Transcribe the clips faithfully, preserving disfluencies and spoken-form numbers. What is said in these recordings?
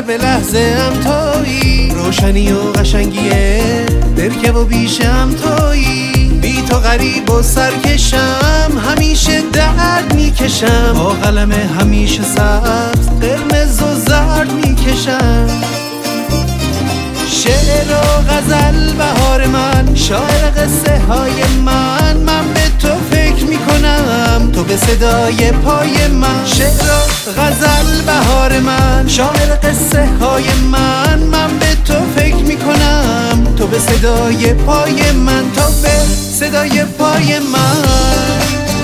به لحظه هم تویی، روشنی و قشنگیه برکه و بیشم تویی. بی تو غریب و سرکشم، همیشه درد میکشم، با قلم همیشه سبز قرمز و زرد میکشم. شعر و غزل بهار من، شاعر قصه های من، من به تو فکر میکنم تو به صدای پای من. شعر و غزل بهار من، شاعر قصه های من، من به تو فکر میکنم تو به صدای پای من، تو به صدای پای من.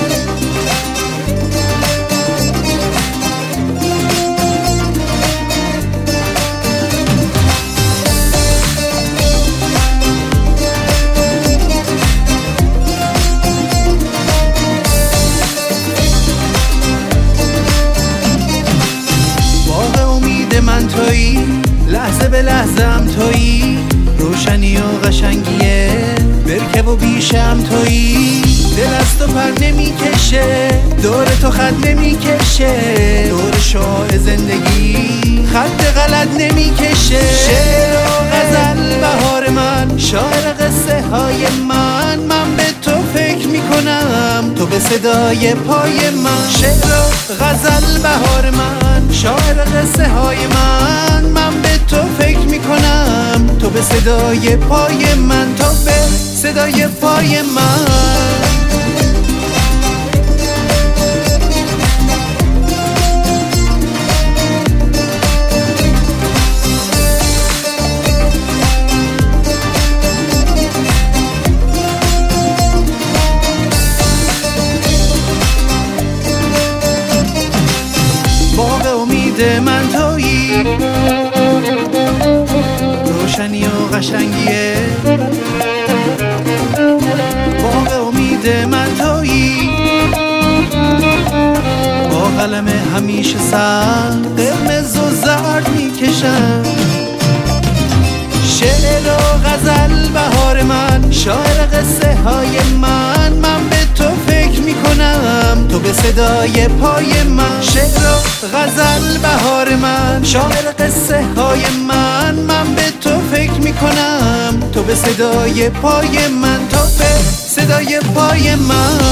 من تویی، لحظه به لحظه هم تویی، روشنی و قشنگیه برکه و بیشم تویی. دل از تو پر نمیکشه، دور تو خط نمیکشه، دور شاه زندگی خط غلط نمیکشه. شعر و غزل بهار من، شاعر قصه های من، من به تو فکر میکنم تو به صدای پای من. شعر و غزل بهار من، شاعر قصه های من، من به تو فکر میکنم تو به صدای پای من، تو به صدای پای من. باغ امید من تویی، روشنی و قشنگیه باغ امید من تویی، با قلم همیشه سر قرمز و زرد میکشم. شعر و غزل بهار من، شاعر قصه های من، من به تو فکر میکنم تو به صدای پای من. شعر و غزل بهار من، شاعر قصه های من، من به تو فکر میکنم تو به صدای پای من، تو به صدای پای من.